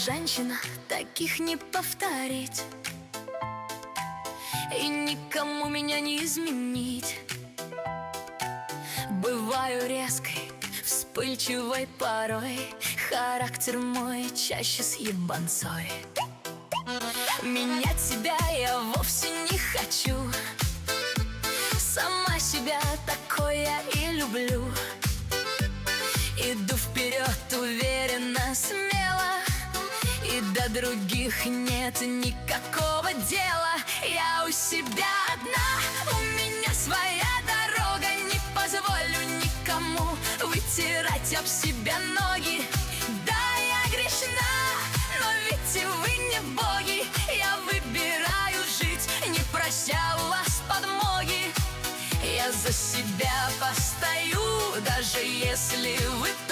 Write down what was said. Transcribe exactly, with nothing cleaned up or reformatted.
женщина, таких не повторить, и никому меня не изменить. Бываю резкой, вспыльчивой порой, характер мой чаще с ебанцой. Менять себя я вовсе не хочу, сама себя такой я и люблю. Иду вперед уверенно, смело, и до других нет никакого дела. Я у себя одна, у меня своя дорога, не позволю никому вытирать об себя ноги. Да, я грешна, но ведь и вы не боги. Я выбираю жить, не прося у вас подмоги. Я за себя постою, даже если вы